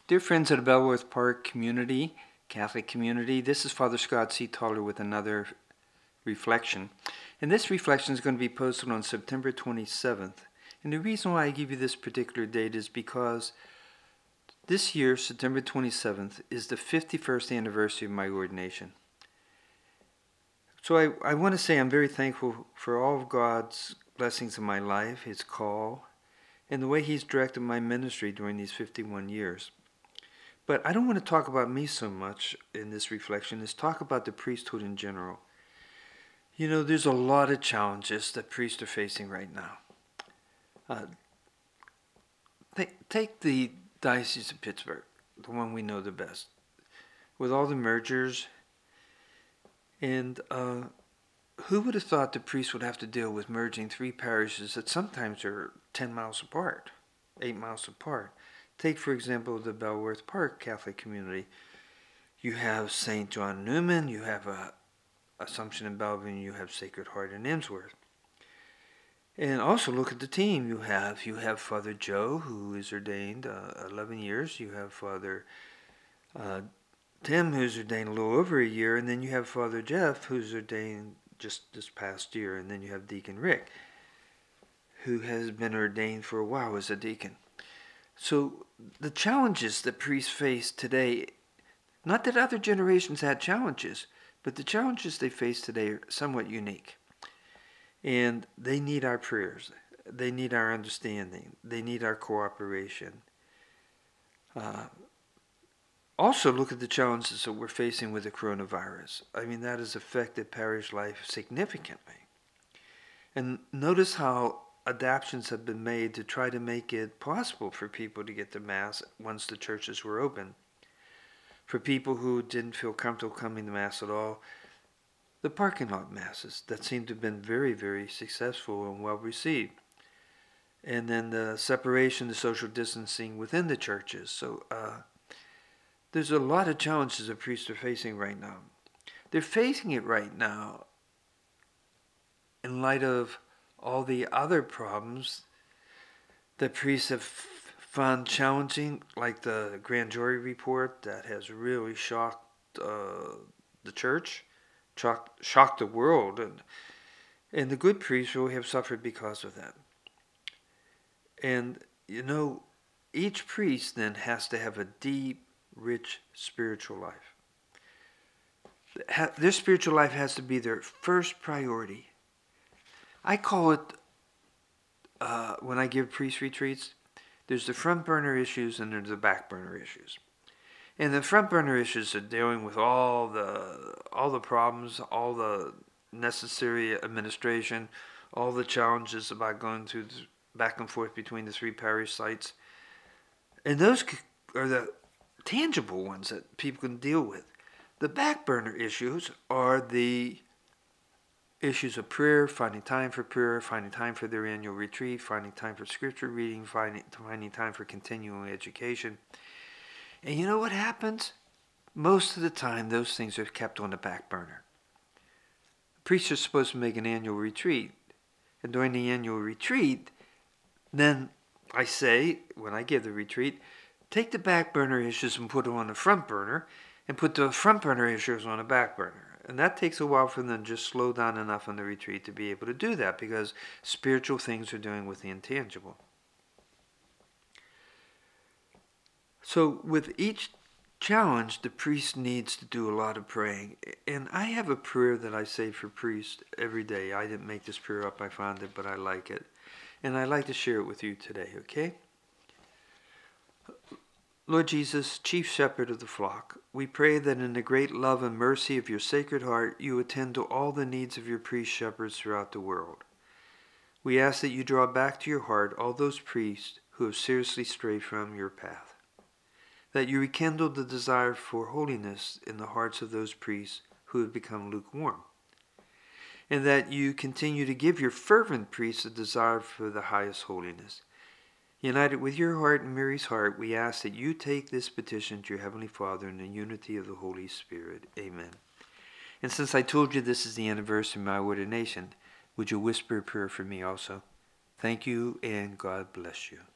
Dear friends of the Belworth Park community, Catholic community, this is Father Scott C. Toller with another reflection. And this reflection is going to be posted on September 27th. And the reason why I give you this particular date is because this year, September 27th, is the 51st anniversary of my ordination. So I want to say I'm very thankful for all of God's blessings in my life, His call, and the way He's directed my ministry during these 51 years. But I don't want to talk about me so much in this reflection, is talk about the priesthood in general. You know, there's a lot of challenges that priests are facing right now. Take the Diocese of Pittsburgh, the one we know the best, with all the mergers. And who would have thought the priests would have to deal with merging three parishes that sometimes are 10 miles apart, 8 miles apart? Take, for example, the Belworth Park Catholic community. You have St. John Newman, you have Assumption in Bellevue, and you have Sacred Heart in Emsworth. And also look at the team you have. You have Father Joe, who is ordained 11 years. You have Father Tim, who's ordained a little over a year. And then you have Father Jeff, who's ordained just this past year. And then you have Deacon Rick, who has been ordained for a while as a deacon. So the challenges that priests face today, not that other generations had challenges, but the challenges they face today are somewhat unique. And they need our prayers. They need our understanding. They need our cooperation. Also look at the challenges that we're facing with the coronavirus. I mean, that has affected parish life significantly. And notice how adaptations have been made to try to make it possible for people to get to Mass once the churches were open. For people who didn't feel comfortable coming to Mass at all, the parking lot Masses that seem to have been very, very successful and well received. And then the separation, the social distancing within the churches. So there's a lot of challenges that priests are facing right now. They're facing it right now in light of all the other problems that priests have found challenging, like the grand jury report that has really shocked the church, shocked the world, and the good priests really have suffered because of that. And, you know, each priest then has to have a deep, rich spiritual life. Their spiritual life has to be their first priority. I call it, when I give priest retreats, there's the front burner issues and there's the back burner issues. And the front burner issues are dealing with all the problems, all the necessary administration, all the challenges about going through back and forth between the three parish sites. And those are the tangible ones that people can deal with. The back burner issues are the issues of prayer, finding time for prayer, finding time for their annual retreat, finding time for scripture reading, finding time for continuing education. And you know what happens? Most of the time, those things are kept on the back burner. Priests are supposed to make an annual retreat. And during the annual retreat, then I say, when I give the retreat, take the back burner issues and put them on the front burner, and put the front burner issues on the back burner. And that takes a while for them to just slow down enough on the retreat to be able to do that, because spiritual things are dealing with the intangible. So with each challenge, the priest needs to do a lot of praying. And I have a prayer that I say for priests every day. I didn't make this prayer up, I found it, but I like it. And I'd like to share it with you today, okay? Lord Jesus, chief shepherd of the flock, we pray that in the great love and mercy of your Sacred Heart, you attend to all the needs of your priest shepherds throughout the world. We ask that you draw back to your heart all those priests who have seriously strayed from your path, that you rekindle the desire for holiness in the hearts of those priests who have become lukewarm, and that you continue to give your fervent priests a desire for the highest holiness. United with your heart and Mary's heart, we ask that you take this petition to your Heavenly Father in the unity of the Holy Spirit. Amen. And since I told you this is the anniversary of my ordination, would you whisper a prayer for me also? Thank you, and God bless you.